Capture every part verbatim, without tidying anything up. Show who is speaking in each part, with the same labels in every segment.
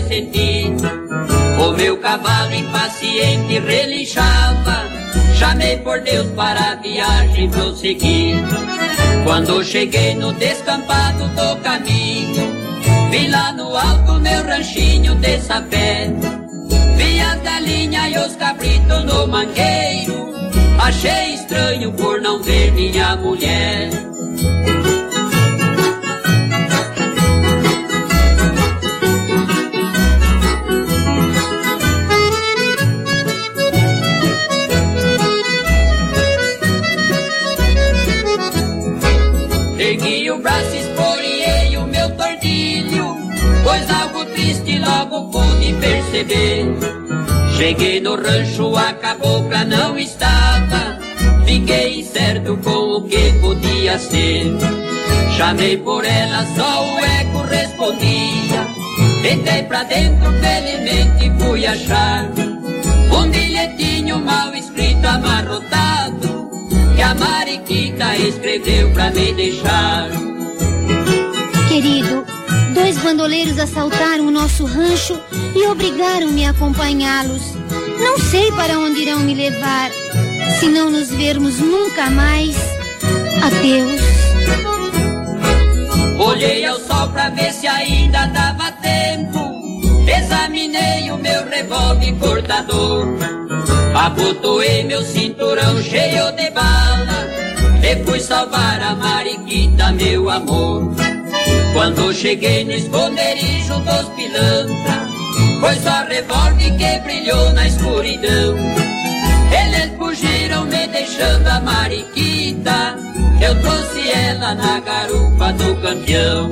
Speaker 1: senti. O meu cavalo impaciente relinchava. Chamei por Deus para a viagem prosseguir. Quando cheguei no descampado do caminho, vi lá no alto meu ranchinho de sapé. Vi as galinhas e os cabritos no mangueiro. Achei estranho por não ver minha mulher. Ergui o braço, esporeei o meu tordilho, pois algo triste logo pude perceber. Cheguei no rancho, a cabocla não estava. Fiquei incerto com o que podia ser. Chamei por ela, só o eco respondia. Entrei pra dentro, felizmente fui achar um bilhetinho mal escrito, amarrotado, que a Mariquita escreveu pra me deixar.
Speaker 2: Querido, dois bandoleiros assaltaram o nosso rancho e obrigaram-me a acompanhá-los. Não sei para onde irão me levar. Se não nos vermos nunca mais, adeus.
Speaker 1: Olhei ao sol pra ver se ainda dava tempo. Examinei o meu revólver cortador. Abotoei meu cinturão cheio de bala e fui salvar a Mariquita, meu amor. Quando cheguei no esconderijo dos pilantra, foi só revólver que brilhou na escuridão. Eles fugiram me deixando a Mariquita. Eu trouxe ela na garupa do campeão.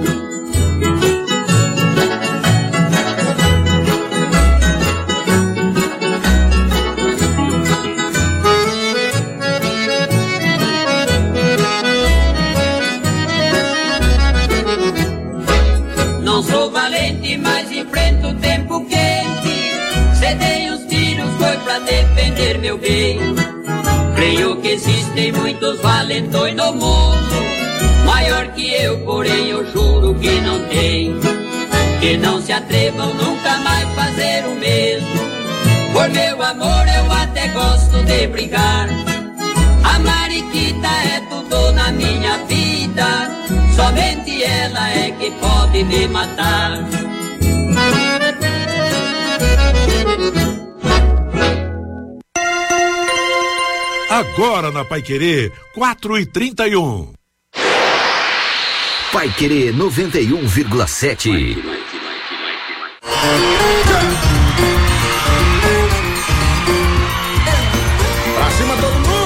Speaker 1: Não sou valente, mas enfrento o tempo quente. Cedei os tiros, foi pra defender meu bem. Creio que existem muitos valentões no mundo, maior que eu, porém eu juro que não tem. Que não se atrevam nunca mais fazer o mesmo. Por meu amor eu até gosto de brigar. A Mariquita é tudo na minha vida, somente ela é que pode me matar.
Speaker 3: Agora na Paiquerê, quatro e trinta e um.
Speaker 4: Paiquerê noventa e um vírgula sete.
Speaker 5: Pra cima todo mundo!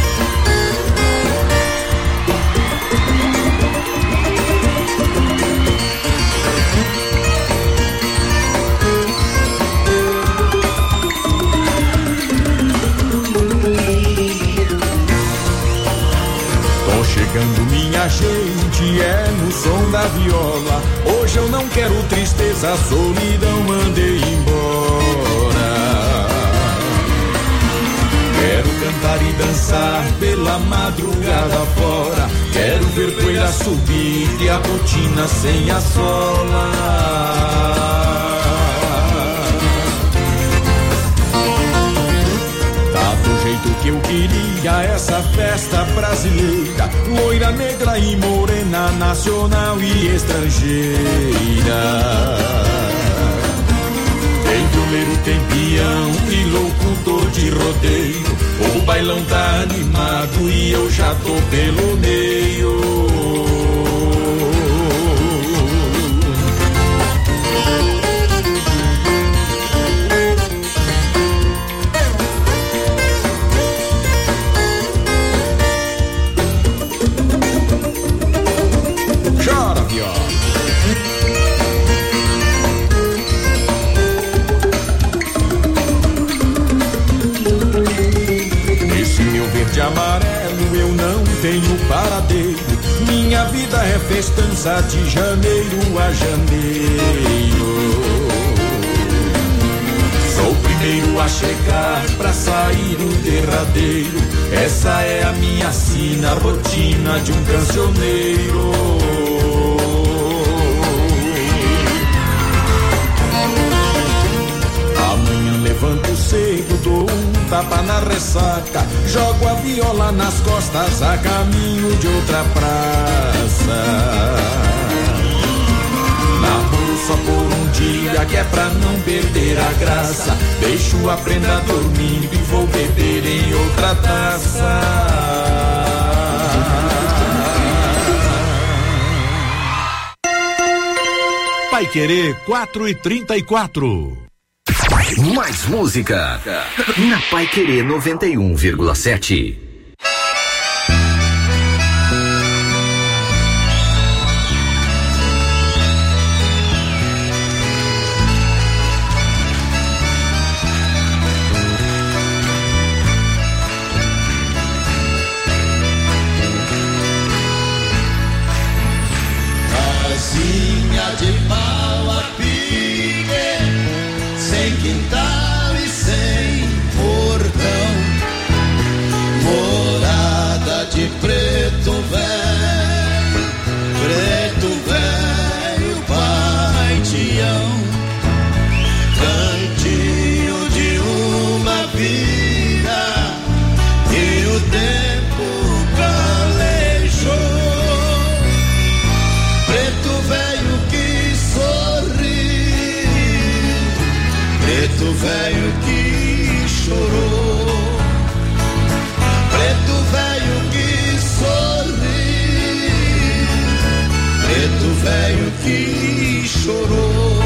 Speaker 6: Chegando minha gente, é no som da viola. Hoje eu não quero tristeza, a solidão mandei embora. Quero cantar e dançar pela madrugada fora. Quero ver poeira subir e a botina sem a sola. Do jeito que eu queria essa festa brasileira, loira, negra e morena, nacional e estrangeira. Tem violeiro, tem peão e locutor de rodeio. O bailão tá animado e eu já tô pelo meio. De amarelo eu não tenho paradeiro. Minha vida é festança de janeiro a janeiro. Sou o primeiro a chegar pra sair o derradeiro. Essa é a minha sina, a rotina de um cancioneiro. levanto cedo, dou um tapa na ressaca, jogo a viola nas costas a caminho de outra praça. Namoro só por um dia, que é pra não perder a graça. Deixo a prenda dormindo e vou beber em outra taça.
Speaker 3: Paiquerê quatro e trinta e quatro.
Speaker 4: Mais música na Paiquerê noventa e um vírgula sete.
Speaker 7: Casinha de pau a pique, sem quintal e sem portão, morada de preto velho, preto velho paitião, cantinho de uma vida e o tempo calejou. Preto velho que sorri, preto velho que chorou, preto velho que sorri, preto velho que chorou.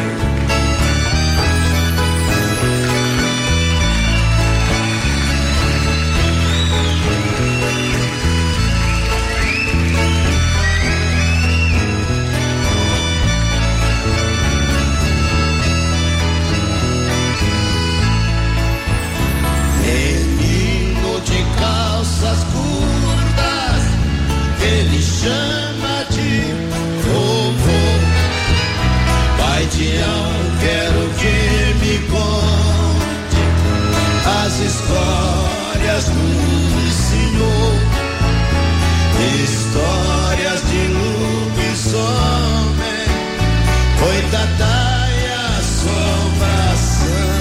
Speaker 7: Calças curtas, ele chama de vovô. Pai Tião, quero que me conte as histórias do senhor, histórias de lobisomem, coitada e assombração.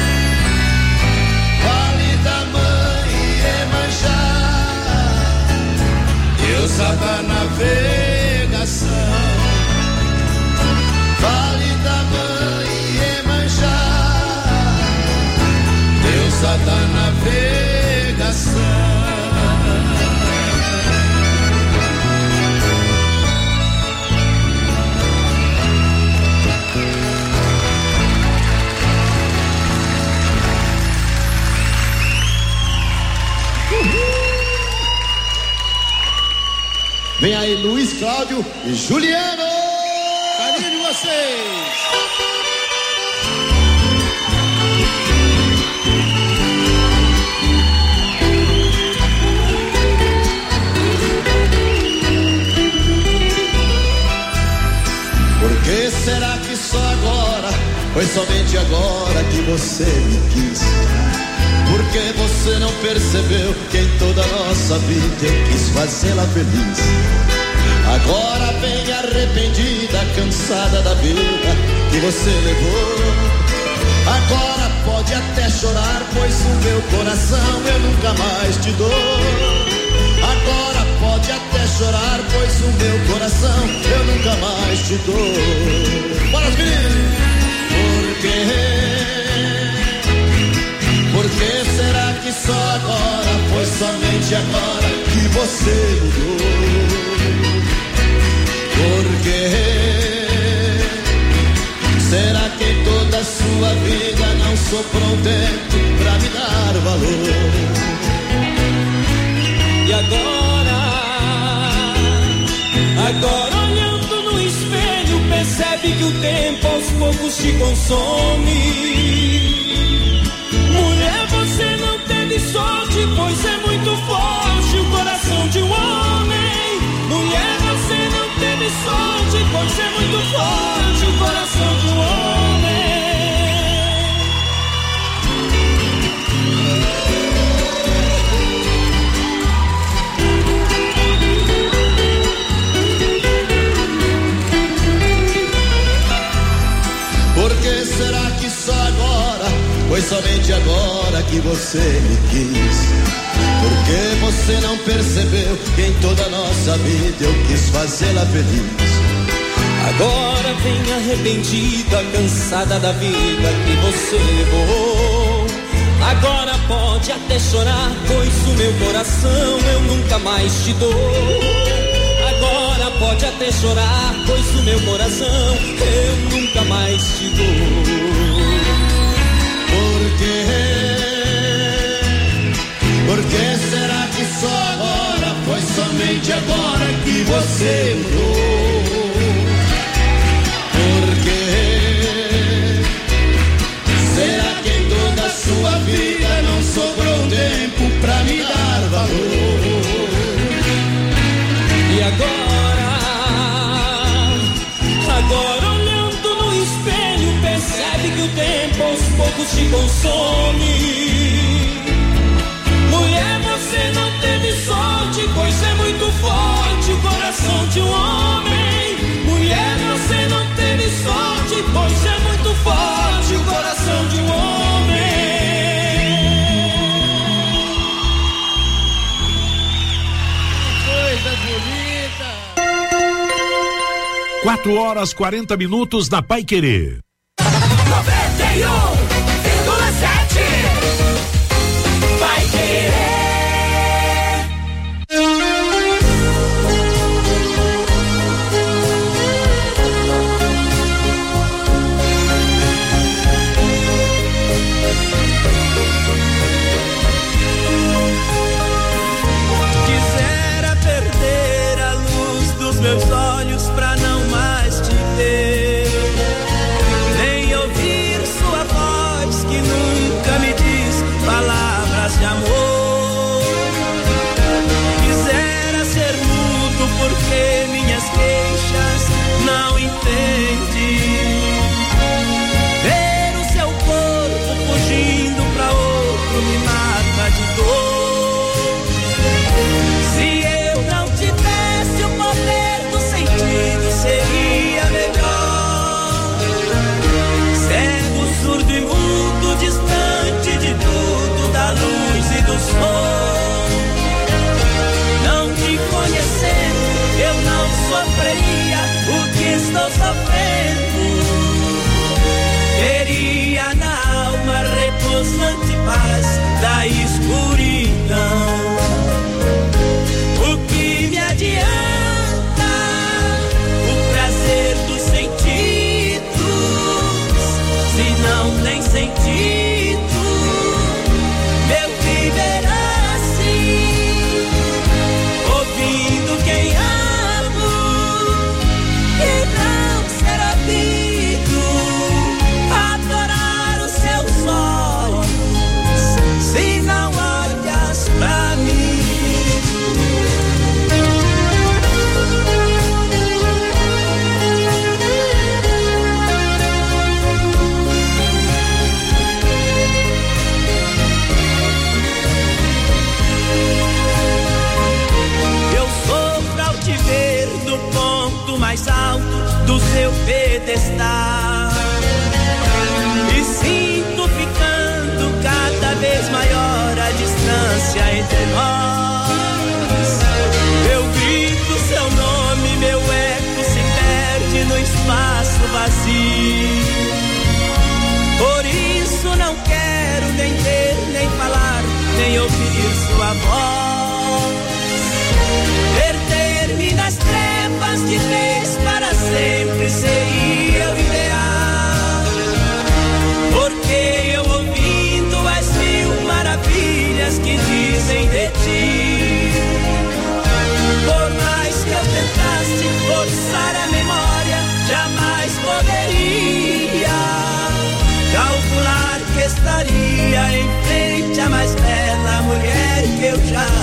Speaker 7: Deusa da navegação, Vale da Mãe Iemanjá, deusa da navegação. Vem aí Luiz Cláudio e Juliano. Carinho de vocês. Por que será que só agora, foi somente agora que você me quis? Por que você não percebeu que em toda a nossa vida eu quis fazê-la feliz? Agora vem arrependida, cansada da vida que você levou. Agora pode até chorar, pois o meu coração eu nunca mais te dou. Agora pode até chorar, pois o meu coração eu nunca mais te dou. Bora, meninos! Por quê? Por que será que só agora, foi somente agora que você mudou? Por quê? Será que em toda a sua vida não sobrou um tempo pra me dar valor?
Speaker 8: E agora, agora olhando no espelho, percebe que o tempo aos poucos te consome. Mulher, você não teve sorte, pois é muito forte o coração de um homem. Mulher, você não teve sorte, pois é muito forte o coração de um homem.
Speaker 7: Por que será que só agora, foi somente agora que você me quis. Porque você não percebeu que em toda a nossa vida eu quis fazê-la feliz.
Speaker 8: Agora vem arrependida, cansada da vida que você levou. Agora pode até chorar, pois o meu coração eu nunca mais te dou. Agora pode até chorar, pois o meu coração eu nunca mais te dou.
Speaker 7: Por quê? Por que será que só agora, foi somente agora que você mudou? Por quê? Será que em toda a sua vida não sobrou tempo pra me dar valor?
Speaker 8: E agora, agora olhando no espelho, percebe que o tempo aos poucos te consome. Mulher, você não teve sorte, pois é muito forte o coração de um homem. Mulher, você não teve sorte, pois é muito forte o coração de um homem.
Speaker 5: Coisa bonita.
Speaker 3: Quatro horas quarenta minutos na Paiquerê.
Speaker 8: noventa e um vírgula sete Paiquerê.
Speaker 9: Quisera perder a luz dos meus olhos pra não mais te ver, nem ouvir sua voz que nunca me diz palavras de amor. Quisera ser mudo porque minhas queixas não entende. Ver o seu corpo fugindo pra outro me mata de dor. Se eu não tivesse o poder do sentido, seria melhor. Cego, surdo e mudo, distante de tudo, da luz e do sol. Não te conhecendo, eu não sofreria o que estou sofrendo. Teria na alma repousante paz da escuridão. O que me adianta o prazer dos sentidos, se não tem sentido meu viver assim, ouvindo quem amo e não ser ouvido, adorar os seus olhos, se não olhas pra mim. Eu sofro ao te ver do ponto mais alto do seu pedestal e sinto ficando cada vez maior a distância entre nós. Eu grito seu nome, meu eco se perde no espaço vazio. Por isso não quero nem ver, nem falar, nem ouvir sua voz. Perder-me nas trevas de vez para sempre seria o ideal. Porque eu ouvindo as mil maravilhas que dizem de ti, por mais que eu tentasse forçar a memória, jamais poderia calcular que estaria em frente à mais bela mulher que eu já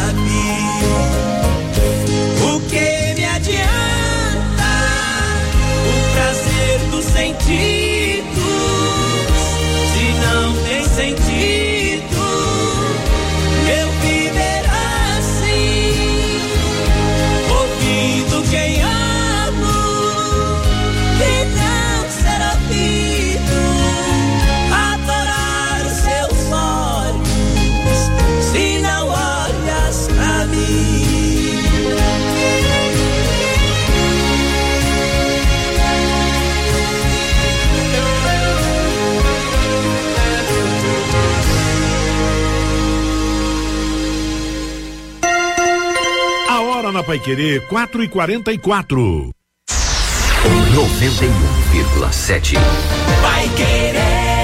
Speaker 3: Paiquerê quatro e quarenta e quatro.
Speaker 4: noventa e um vírgula sete.
Speaker 8: Paiquerê.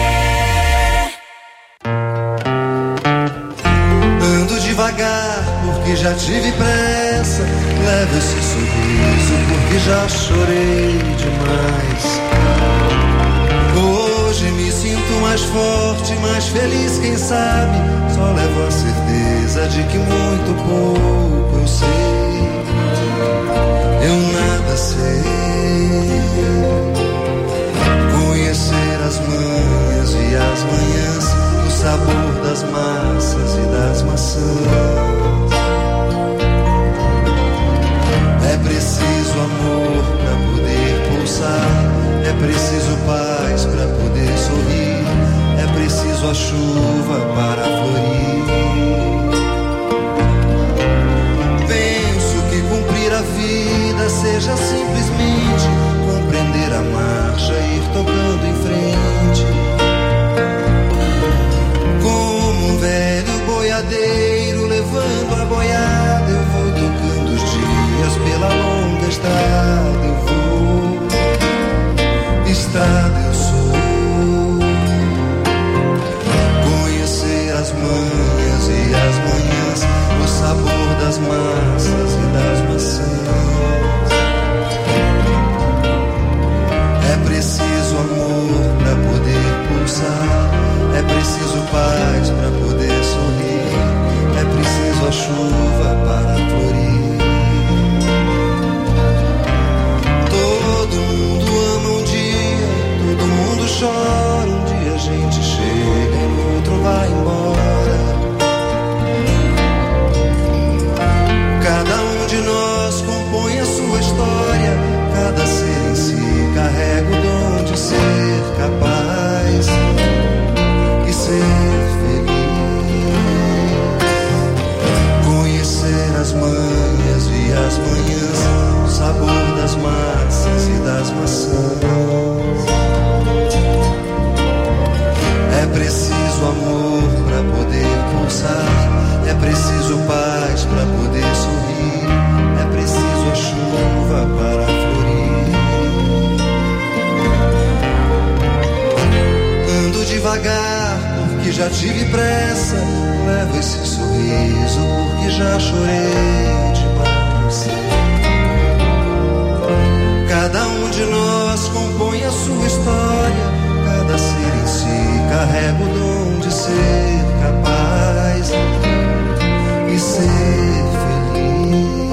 Speaker 7: Ando devagar porque já tive pressa. Levo esse sorriso porque já chorei demais. Hoje me sinto mais forte, mais feliz, quem sabe. Só levo a certeza de que muito pouco eu sei. Eu nada sei. Conhecer as manhas e as manhãs, o sabor das massas e das maçãs. É preciso amor pra poder pulsar. É preciso paz pra poder sorrir. É preciso a chuva para florir. Penso que cumprir a vida seja simplesmente compreender a marcha e ir tocando em frente. Como um velho boiadeiro levando a boiada, eu vou tocando os dias pela longa estrada. Eu vou, estrada eu sou. Conhecer as manhas e as manhãs, o sabor das massas e das maçãs. É preciso amor pra poder pulsar. É preciso paz pra poder sorrir. É preciso a chuva para florir. Todo mundo ama um dia, todo mundo chora. Um dia a gente chega e o outro vai embora. Cada um de nós compõe a sua história. Cada ser em si carrega o dom de ser capaz e ser feliz. Conhecer as manhas e as manhãs, o sabor das massas e das maçãs. É preciso amor pra poder pulsar. É preciso paz pra poder sorrir. É preciso a chuva para florir. Ando devagar porque já tive pressa. Levo esse sorriso porque já chorei demais. Cada um de nós compõe a sua história. Cada ser em si carrega o dom de ser capaz e ser feliz.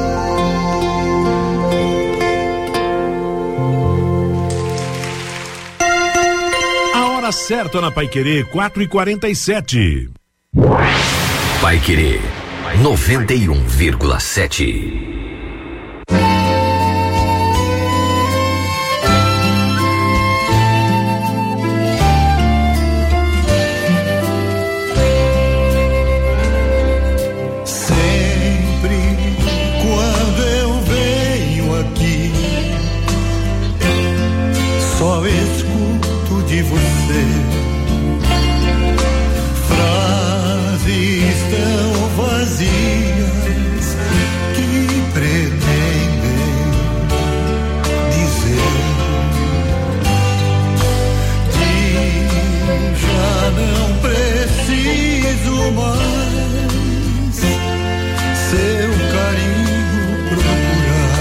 Speaker 3: A hora certa na Paiquerê quatro e quarenta e sete.
Speaker 4: Paiquerê noventa e um vírgula sete.
Speaker 10: Só escuto de você frases tão vazias que pretendem dizer que já não preciso mais seu carinho procurar.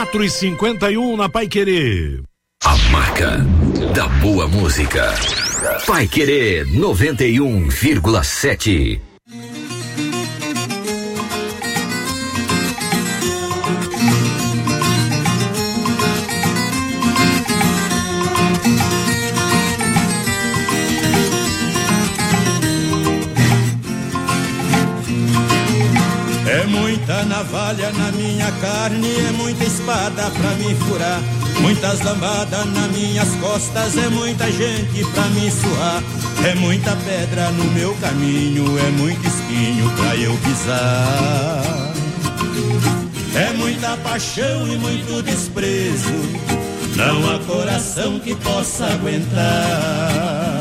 Speaker 3: quatro e cinquenta e um na Paiquerê.
Speaker 4: A marca da boa música. Paiquerê noventa e um vírgula sete.
Speaker 6: É muita navalha na minha carne, é muita espada pra me furar, muitas lambadas nas minhas costas, é muita gente pra me suar, é muita pedra no meu caminho, é muito espinho pra eu pisar, é muita paixão e muito desprezo, não há coração que possa aguentar.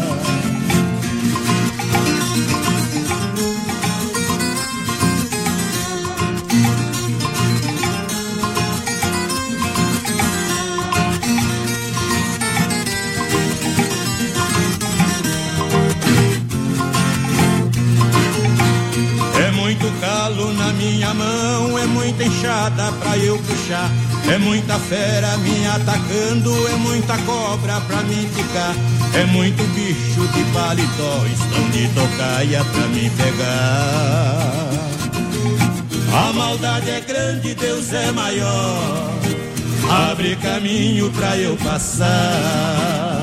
Speaker 6: Calo na minha mão, é muita enxada pra eu puxar, é muita fera me atacando, é muita cobra pra me ficar, é muito bicho de paletó, estão de tocaia pra me pegar. A maldade é grande, Deus é maior, abre caminho pra eu passar.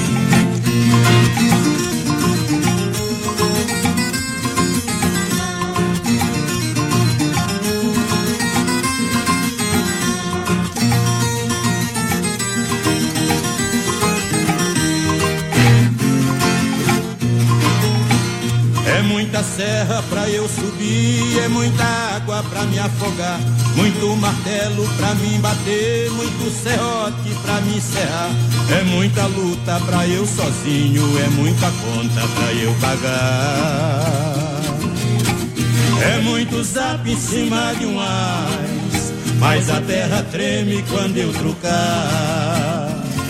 Speaker 6: É muita serra pra eu subir, é muita água pra me afogar, muito martelo pra me bater, muito serrote pra me serrar, é muita luta pra eu sozinho, é muita conta pra eu pagar, é muito zap em cima de um ás, mas a terra treme quando eu trucar.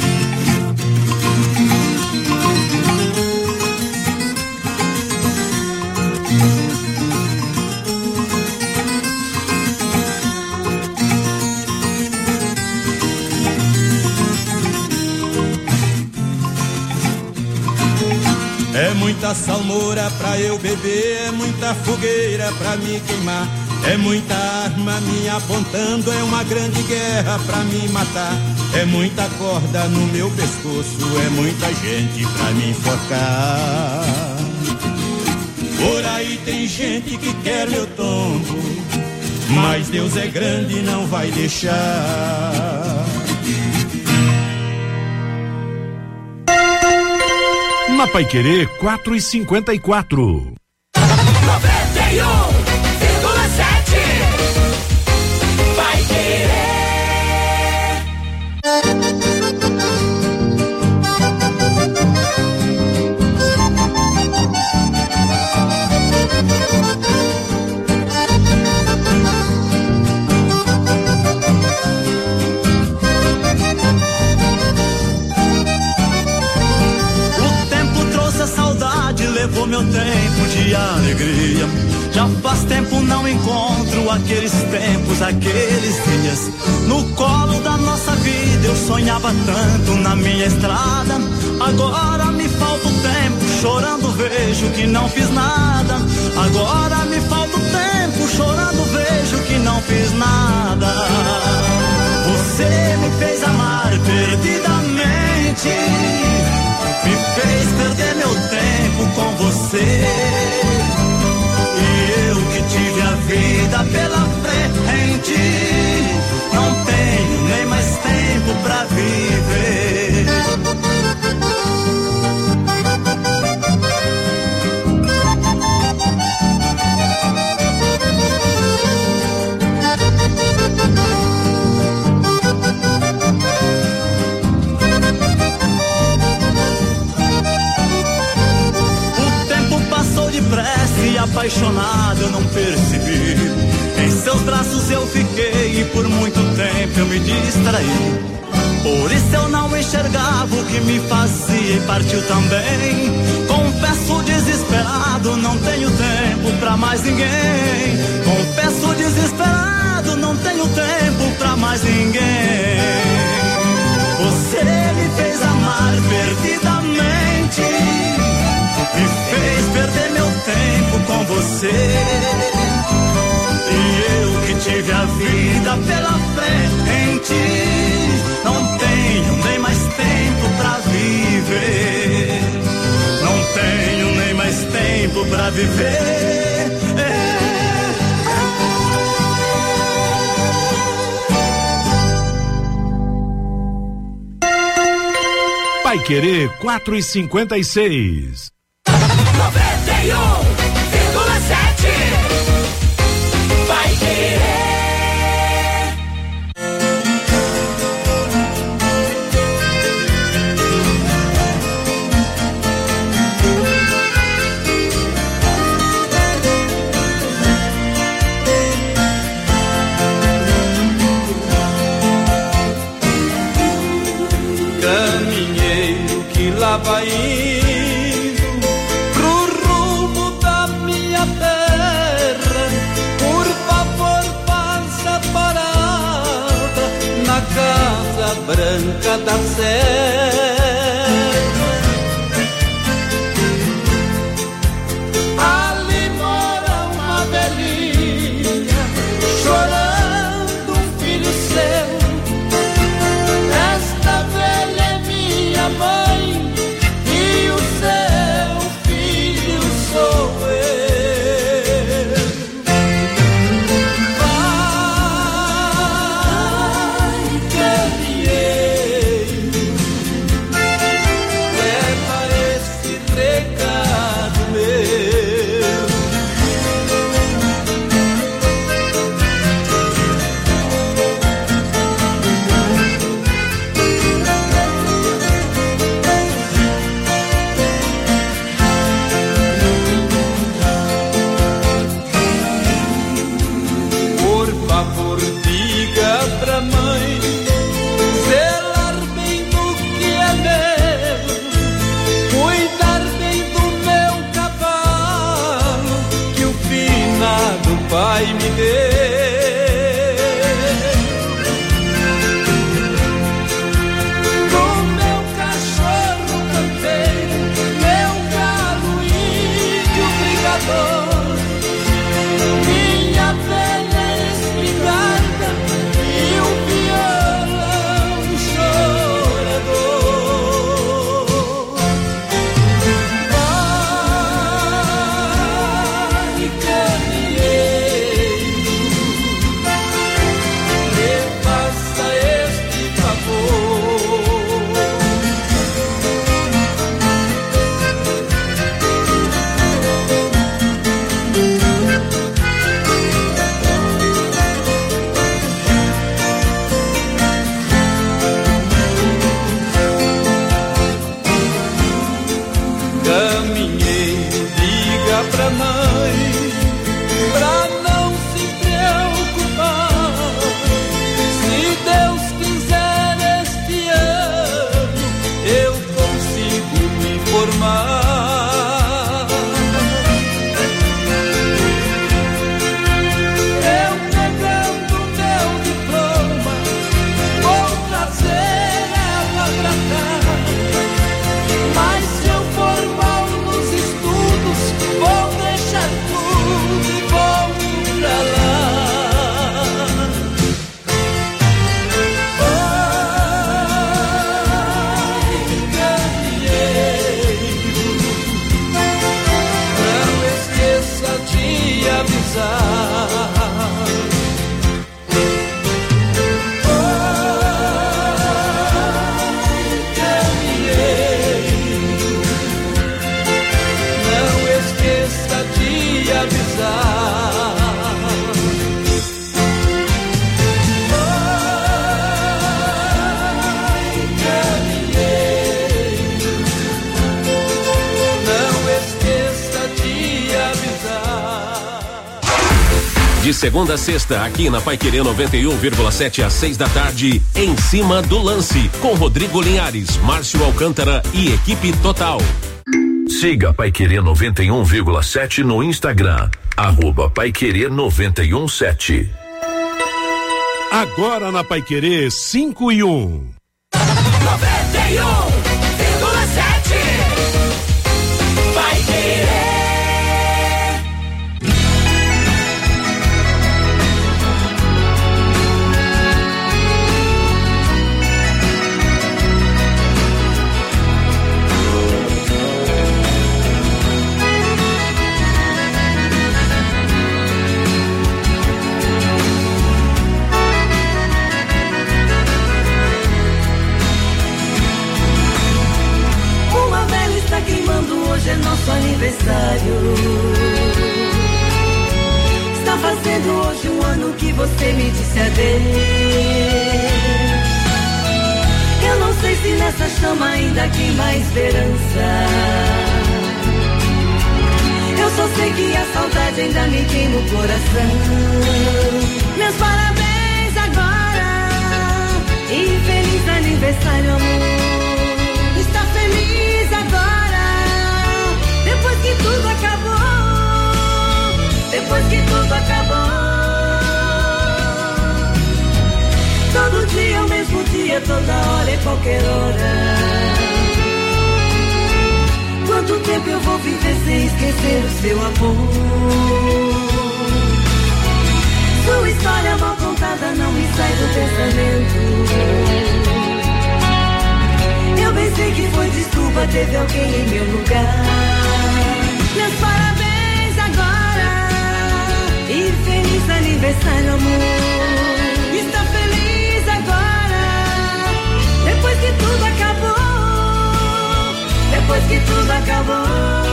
Speaker 6: É muita salmoura pra eu beber, é muita fogueira pra me queimar, é muita arma me apontando, é uma grande guerra pra me matar, é muita corda no meu pescoço, é muita gente pra me enforcar. Por aí tem gente que quer meu tombo, mas Deus é grande e não vai deixar.
Speaker 3: Na Paiquerê quatro e cinquenta e quatro.
Speaker 8: noventa e um vírgula sete. Paiquerê.
Speaker 11: Levou meu tempo de alegria. Já faz tempo não encontro aqueles tempos, aqueles dias. No colo da nossa vida eu sonhava tanto na minha estrada. Agora me falta o tempo, chorando vejo que não fiz nada. Agora me falta o tempo, chorando vejo que não fiz nada. Você me fez amar perdidamente, me fez perder meu tempo com você. E eu que tive a vida pela frente, não tenho nem mais tempo pra viver. E apaixonado eu não percebi. Em seus braços eu fiquei e por muito tempo eu me distraí. Por isso eu não enxergava o que me fazia e partiu também. Confesso Confesso desesperado, não tenho tempo pra mais ninguém. Confesso desesperado, não tenho tempo pra mais ninguém. Você me fez amar perdidamente, me fez perder meu tempo com você. E eu que tive a vida pela frente, não tenho nem mais tempo pra viver. Não tenho nem mais tempo pra viver. É.
Speaker 3: Vai Querer quatro e cinquenta e seis.
Speaker 8: noventa e um vírgula sete. Vai Querer. Caminheiro que lá vai indo pro rumo da minha terra, por favor faça parada na Casa Branca da Serra. Ali mora uma velhinha chorando um filho seu. Esta velha é minha mãe e o seu filho sou eu. Vai, caminheiro, leva esse recado meu. Por favor, diga pra mãe zelar bem do que é meu, cuidar bem do meu cavalo que o finado pai me deu. Do meu cachorro campeiro, meu galo índio brigador, minha velha espingarda e o violão chorador. Vai, caminheiro, me faça este favor. Caminheiro, diga pra mãe pra não se preocupar. Se Deus quiser este ano eu consigo me formar. Eu pegando meu diploma vou trazer ela pra cá. Mas se eu for mal nos estudos, vou deixar tudo e vou pra lá. Vai, caminheiro, não esqueça de avisar. Vai, caminheiro, não esqueça de avisar. Vai, caminheiro, não esqueça de avisar.
Speaker 12: De segunda a sexta, aqui na Paiquerê noventa e um vírgula sete às seis da tarde, Em Cima do Lance, com Rodrigo Linhares, Márcio Alcântara e equipe total.
Speaker 4: Siga Paiquerê noventa e um vírgula sete no Instagram, arroba Paiquerê noventa e um sete.
Speaker 3: Agora na Paiquerê cinco e um.
Speaker 8: noventa e um vírgula sete. Paiquerê.
Speaker 13: Hoje é nosso aniversário. Está fazendo hoje um ano que você me disse adeus. Eu não sei se nessa chama ainda queima esperança. Eu só sei que a saudade ainda me queima o coração. Meus parabéns agora e feliz aniversário, amor. Está feliz agora? Depois que tudo acabou, depois que tudo acabou. Todo dia, o mesmo dia, toda hora e qualquer hora. Quanto tempo eu vou viver sem esquecer o seu amor? Sua história mal contada não me sai do pensamento. Eu bem sei que foi desculpa, teve alguém em meu lugar. Meus parabéns agora e feliz aniversário, amor. Está feliz agora, depois que tudo acabou, depois que tudo acabou.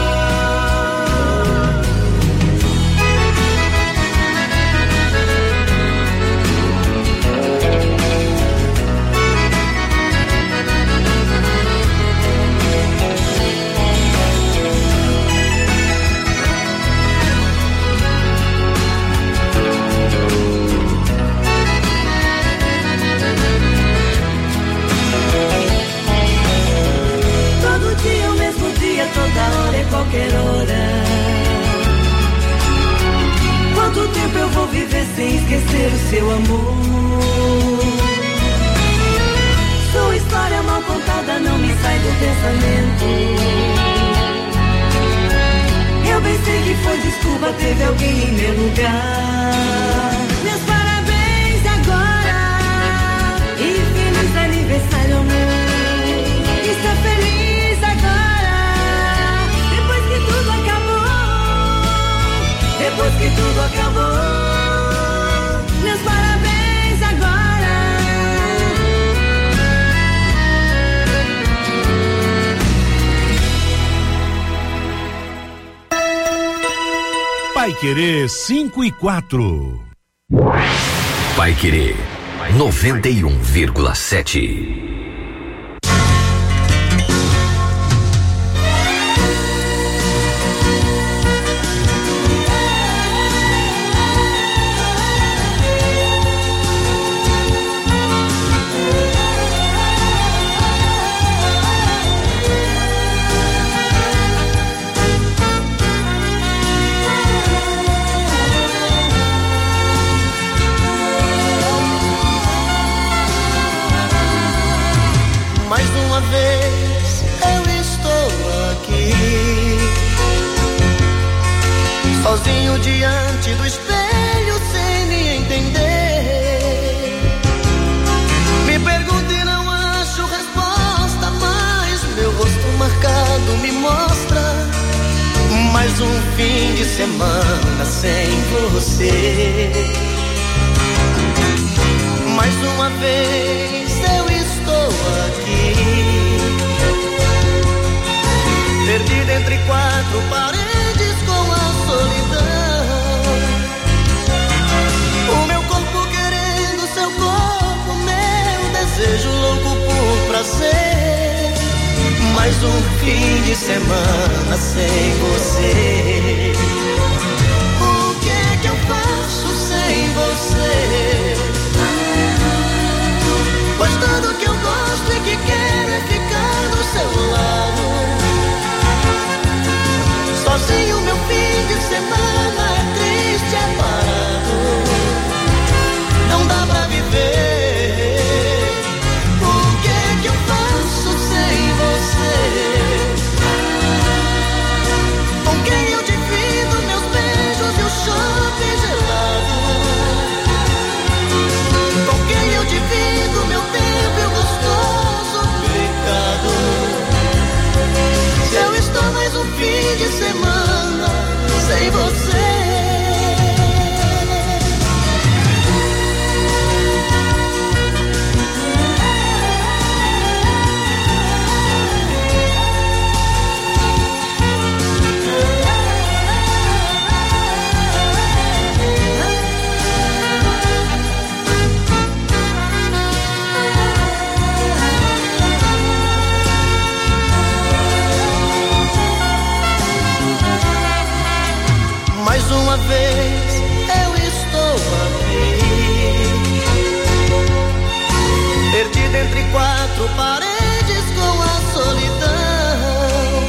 Speaker 13: Toda hora e qualquer hora. Quanto tempo eu vou viver sem esquecer o seu amor? Sua história mal contada não me sai do pensamento. Eu bem sei que foi desculpa, teve alguém em meu lugar. Meus parabéns agora e feliz aniversário, amor. Está feliz agora, tudo acabou, depois que tudo acabou. Meus parabéns agora.
Speaker 3: Paiquerê cinco e quatro.
Speaker 4: Paiquerê noventa e um vírgula sete.
Speaker 14: Sozinho diante do espelho sem me entender. Me pergunto e não acho resposta, mas meu rosto marcado me mostra mais um fim de semana sem você. Mais uma vez eu estou aqui, perdido entre quatro paredes com a solidão. O meu corpo querendo seu corpo, meu desejo louco por prazer. Mais um fim de semana sem você. O que é que eu faço sem você? Pois tudo que eu gosto e que quero é ficar do seu lado. uma vez eu estou aqui, perdido entre quatro paredes com a solidão.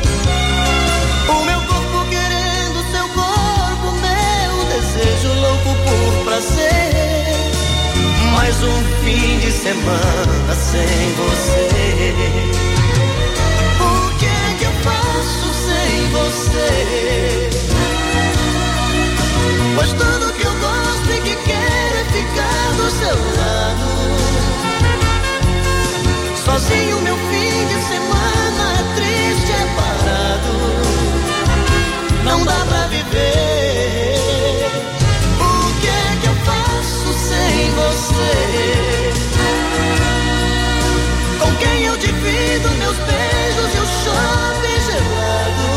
Speaker 14: O meu corpo querendo seu corpo, meu desejo louco por prazer. Mais um fim de semana sem você. O que é que eu faço sem você? Pois tudo que eu gosto e que quero é ficar do seu lado. Sozinho meu fim de semana é triste, é parado. Não dá pra viver. O que é que eu faço sem você? Com quem eu divido meus beijos e o shopping gelado?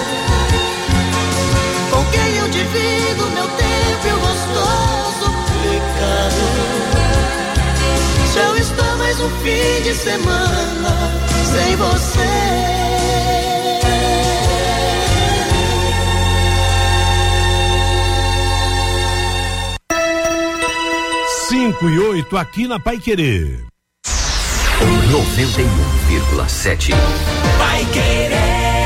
Speaker 14: Com quem eu divido meu tempo e o gostoso pecado? Se eu estou mais um fim de semana sem você.
Speaker 3: Cinco e oito aqui na Paiquerê.
Speaker 4: noventa e um vírgula sete.
Speaker 9: Paiquerê.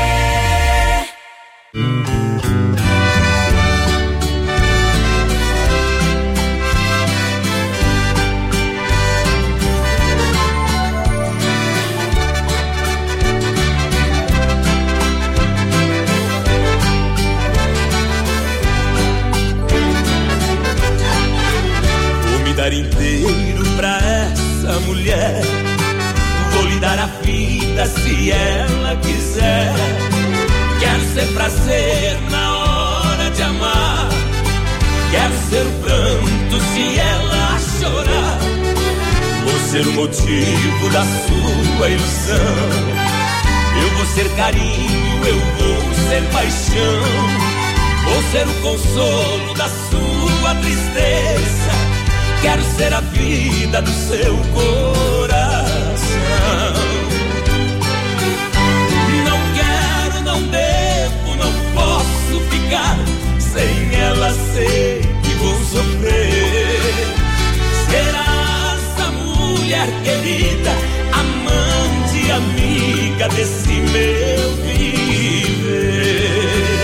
Speaker 11: Dar inteiro pra essa mulher, vou lhe dar a vida se ela quiser. Quero ser prazer na hora de amar, quero ser o pranto se ela chorar. Vou ser o motivo da sua ilusão, eu vou ser carinho, eu vou ser paixão. Vou ser o consolo da sua tristeza, quero ser a vida do seu coração. Não quero, não devo, não posso ficar sem ela, sei que vou sofrer. Será essa mulher querida, amante, amiga desse meu viver.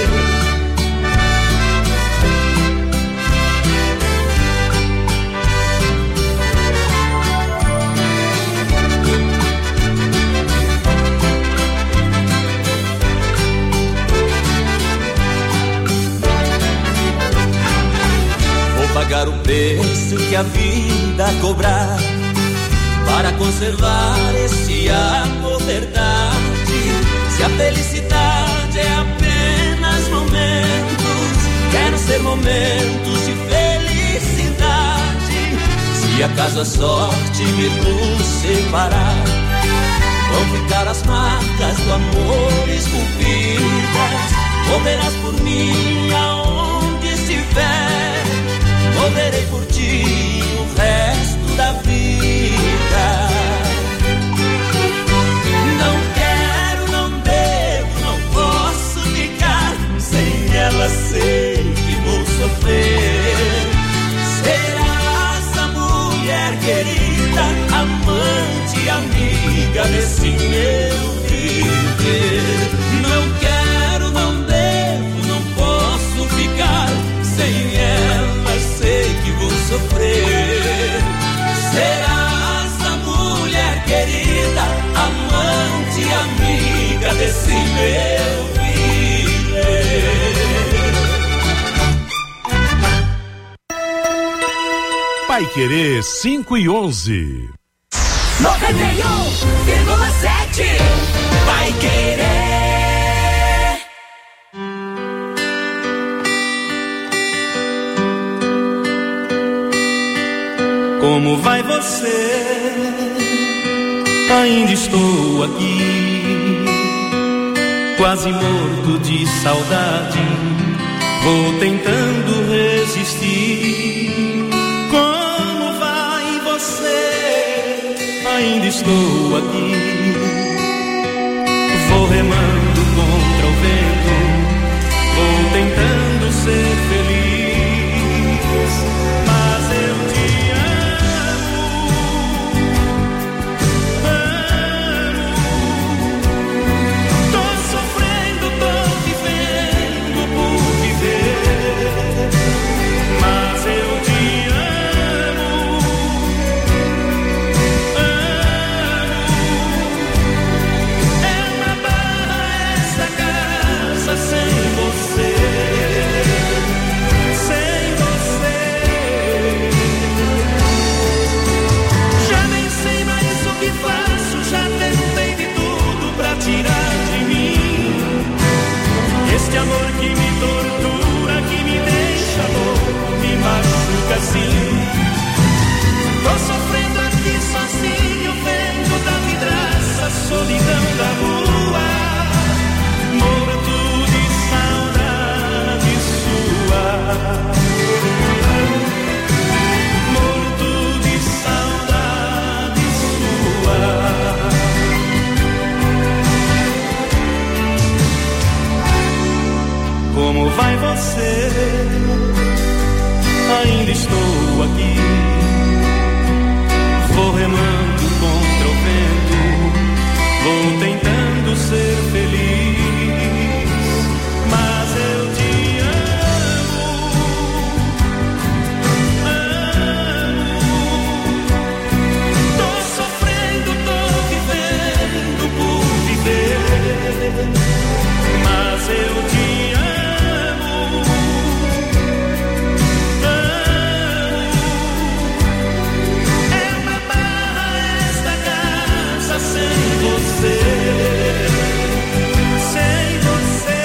Speaker 11: Pagar o preço que a vida cobrar para conservar esse amor verdade. Se a felicidade é apenas momentos, quero ser momentos de felicidade. Se acaso a sorte vir nos separar, vão ficar as marcas do amor esculpidas. Morrerás por mim aonde estiver, morrerei por ti o resto da vida. Não quero, não devo, não posso ficar sem ela, sei que vou sofrer. Será essa mulher querida, amante, amiga desse meu viver. Não quero, não devo, não posso ficar sem ela, sei que vou sofrer. Será essa mulher querida, amante, amiga desse meu viver.
Speaker 3: Paiquerê cinco e onze.
Speaker 9: noventa e um vírgula sete. Paiquerê.
Speaker 11: Como vai você? Ainda estou aqui, quase morto de saudade. Vou tentando resistir. Como vai você? Ainda estou aqui, vou remando contra o vento. Vou tentando ser feliz. vai você? Ainda estou aqui, vou remando contra o vento, vou tentando ser feliz, mas eu te amo, amo. Tô sofrendo, tô vivendo por viver, mas eu te amo, amo. É uma barra esta casa sem você, sem você.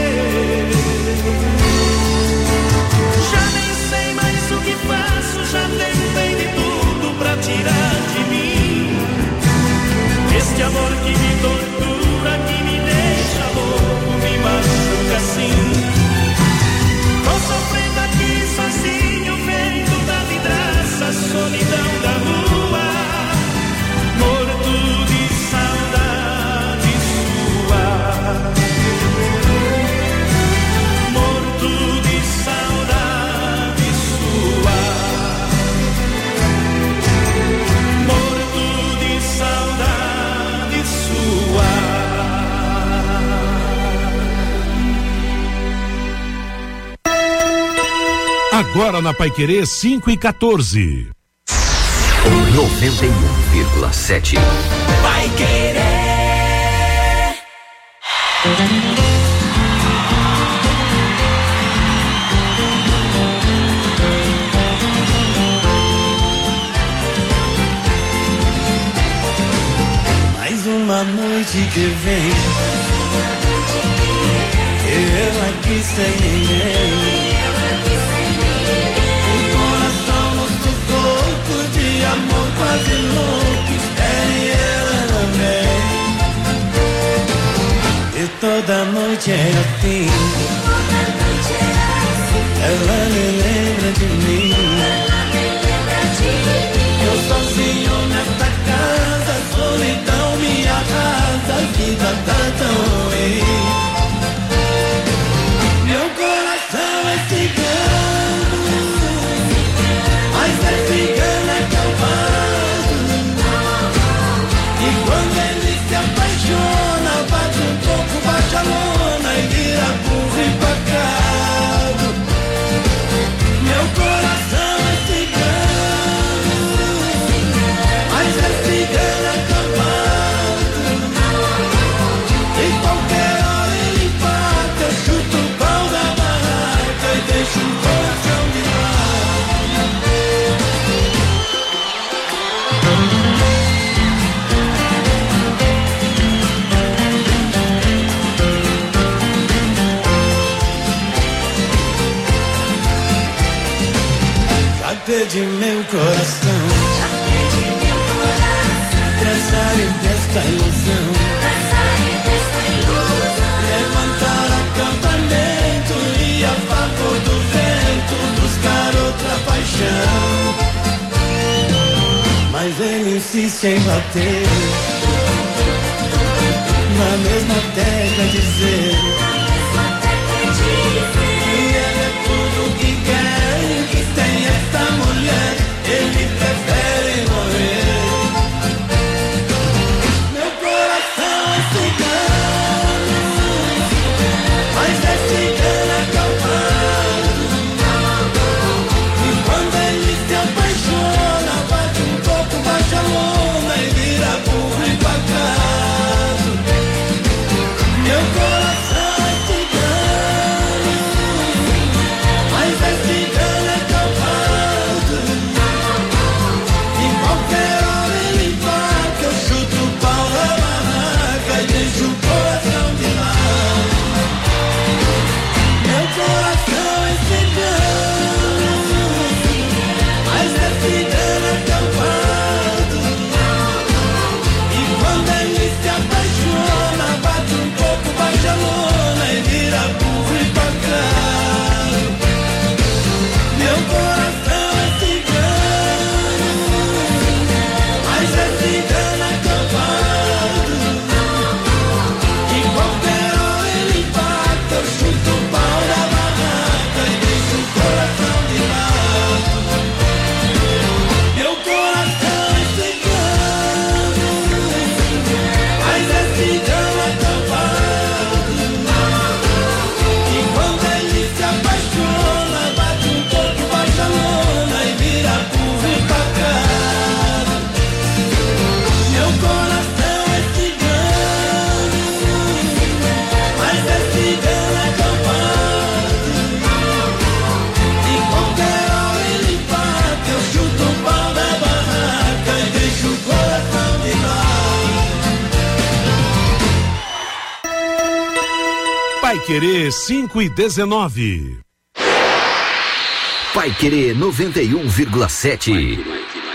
Speaker 11: Já nem sei mais o que faço, já tentei de tudo pra tirar de mim este amor que me tortura, que me deixa louco, me machuca assim. Tô sofrendo aqui sozinho, vendo da vidraça, solidão da rua, morto de saudade sua, morto de saudade sua, morto de saudade sua.
Speaker 3: Agora na Paiquerê cinco e quatorze.
Speaker 4: noventa e um vírgula sete.
Speaker 9: Vai querer.
Speaker 11: Mais uma noite que vem, eu aqui sem ninguém. O coração no sufoco de amor quase louco, espere ela também. E toda noite é assim, ela me lembra de mim. Eu sozinho nesta casa, solidão me arrasa, a vida tá tão ruim. Meu coração é cigano, mas é cigano acabado. E quando ele se apaixona, bate um pouco, baixa a lona e vira burro e pacado. Meu coração é cigano, mas é cigano acabado. E qualquer hora ele empata, chuta o pau da barraca e deixa o coração de já perdi meu coração, dessa e desta ilusão. Levantar acampamento e a favor do vento buscar outra paixão, mas ele insiste em bater na mesma tecla, dizer que ele é tudo que quer e que tem esta mulher, ele prefere morrer. Meu coração é cigano, mas é cigano acalmado. E quando ele se apaixona, bate um pouco, baixa a lona e vira burro e pacado. Meu coração é
Speaker 3: Paiquerê cinco e dezenove.
Speaker 4: Paiquerê noventa e um vírgula sete.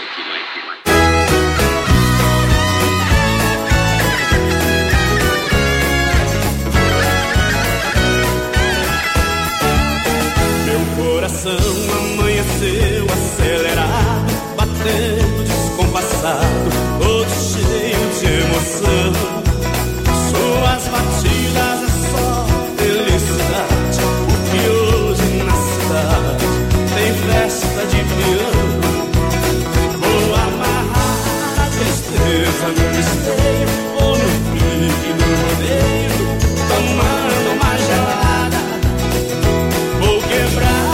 Speaker 11: Coração amanheceu acelerado, batendo descompassado, todo cheio de emoção. Suas batidas é só felicidade, porque hoje na cidade tem festa de peão. Vou amarrar a tristeza no esteio, ou no pique do rodeio, tomando uma gelada. Vou quebrar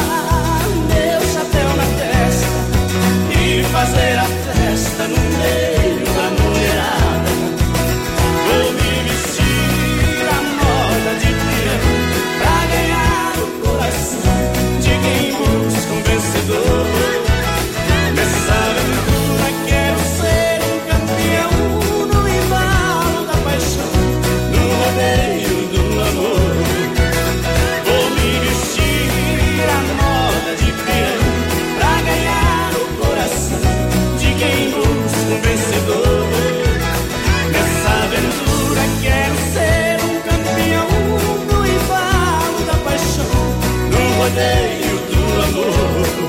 Speaker 11: fazer a festa no meio da mulherada. Vou me vestir à moda de peão, pra ganhar o coração de quem busca um vencedor. Nessa aventura quero ser um campeão, no embalo da paixão, no rodeio do amor. Vou me vestir à moda de peão, pra ganhar o coração de quem busca um vencedor. Nessa aventura quero ser um campeão, no embalo da paixão, no rodeio do amor.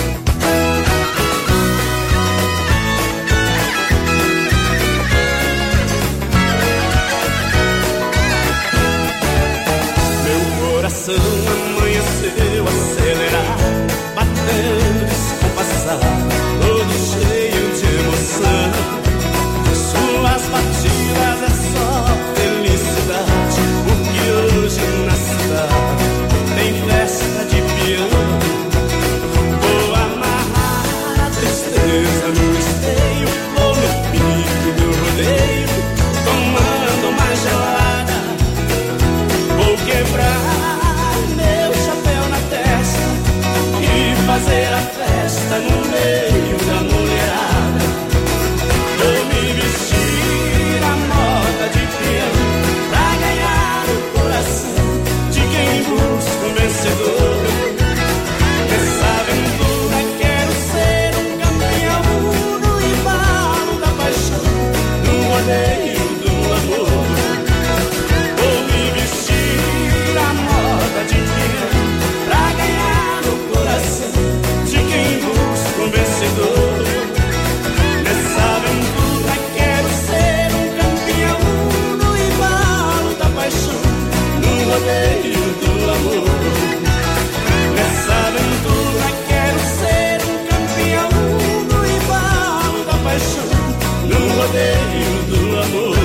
Speaker 11: Meu coração amanheceu acelerado, batendo descompassado, todo cheio de emoção. Suas batidas é só felicidade, porque hoje na cidade tem festa de peão. Vou amarrar a tristeza no esteio, ou no pique do rodeio, tomando uma gelada. Vou quebrar meu chapéu na testa e fazer a festa no meio da mulherada. Vou me vestir à moda de peão, pra ganhar o coração de quem busca um vencedor. Nessa aventura quero ser um campeão, no embalo da paixão, no rodeio do amor. Vou me vestir à moda de peão, pra ganhar o coração de quem busca um vencedor. Nessa aventura quero ser um campeão, no embalo da paixão, no rodeio do amor. Nessa aventura quero ser um campeão, no embalo da paixão, no rodeio do amor.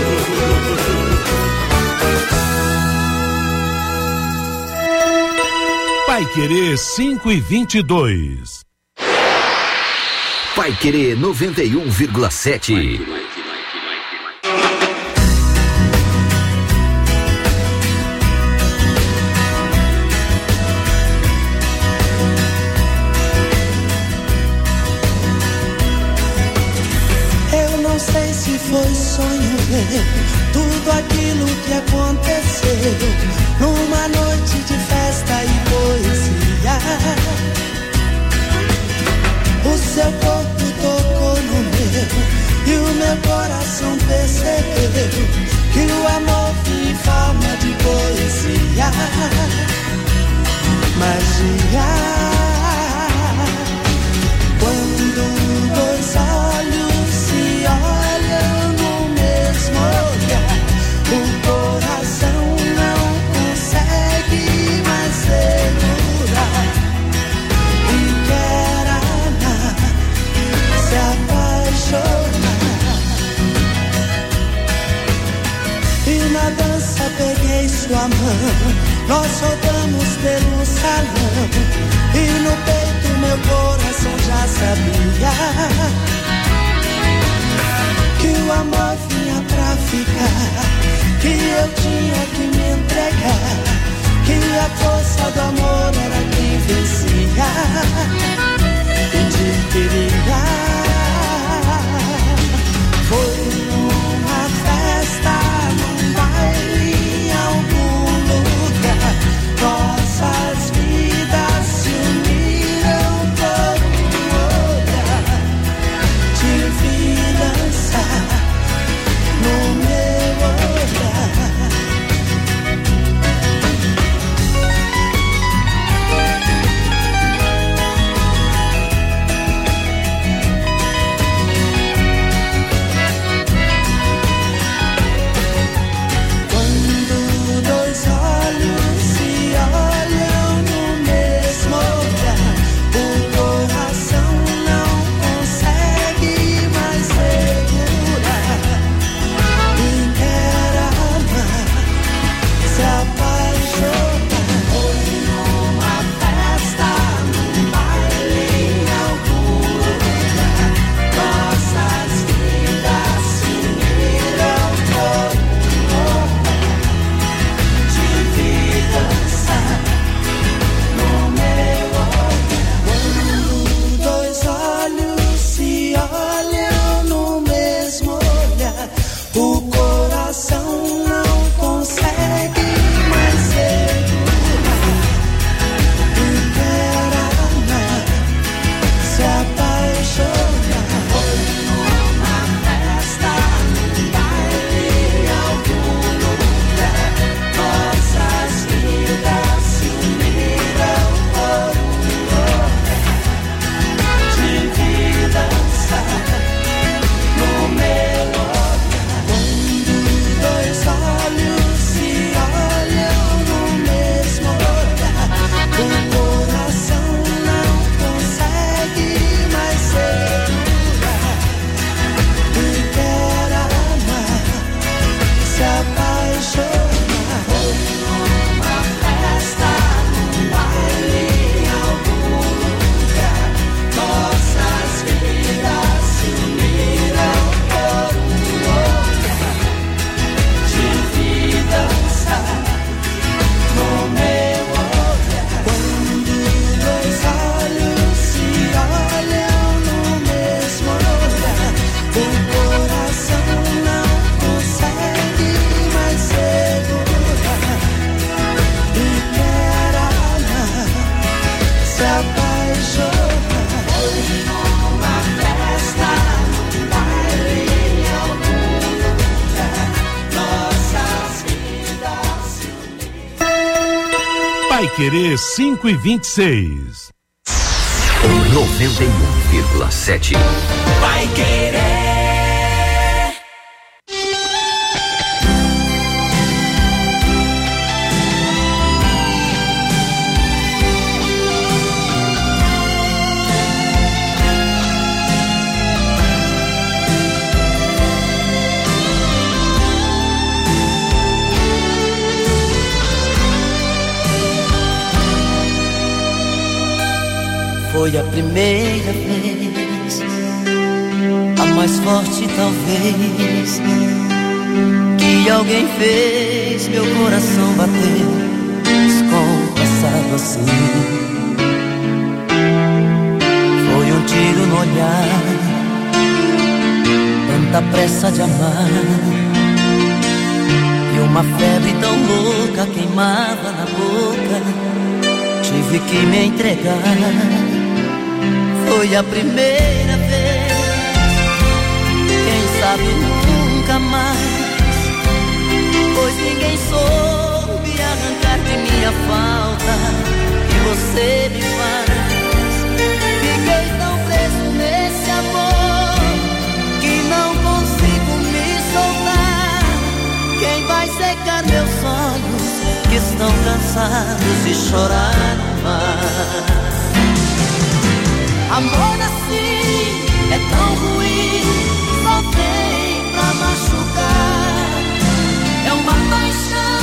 Speaker 3: Paiquerê cinco e vinte e dois.
Speaker 4: Paiquerê noventa e um vírgula sete.
Speaker 15: Eu não sei se foi sonho meu, tudo aquilo que aconteceu numa noite de festa e poesia. O seu corpo tocou no meu e o meu coração percebeu que o amor vinha em forma de poesia. Magia. Quando dois olhos se olham no mesmo olhar, o coração não consegue mais segurar e quer amar, se apaixonar. E na dança peguei sua mão, nós rodamos pelo salão, e no peito meu coração já sabia que o amor vinha pra ficar, que eu tinha que me entregar, que a força do amor era quem vencia e te queria. Foi numa festa, num baile, em algum lugar,
Speaker 3: Paiquerê cinco e vinte e seis.
Speaker 4: noventa e um vírgula sete.
Speaker 9: Paiquerê.
Speaker 14: Foi a primeira vez, a mais forte talvez, que alguém fez meu coração bater descompassado assim. Foi um tiro no olhar, tanta pressa de amar, e uma febre tão louca queimava na boca, tive que me entregar. Foi a primeira vez, quem sabe nunca mais, pois ninguém soube arrancar de minha falta que você me faz. Fiquei tão preso nesse amor que não consigo me soltar. Quem vai secar meus olhos que estão cansados de chorar no mar? Amor assim é tão ruim, só vem pra machucar. É uma paixão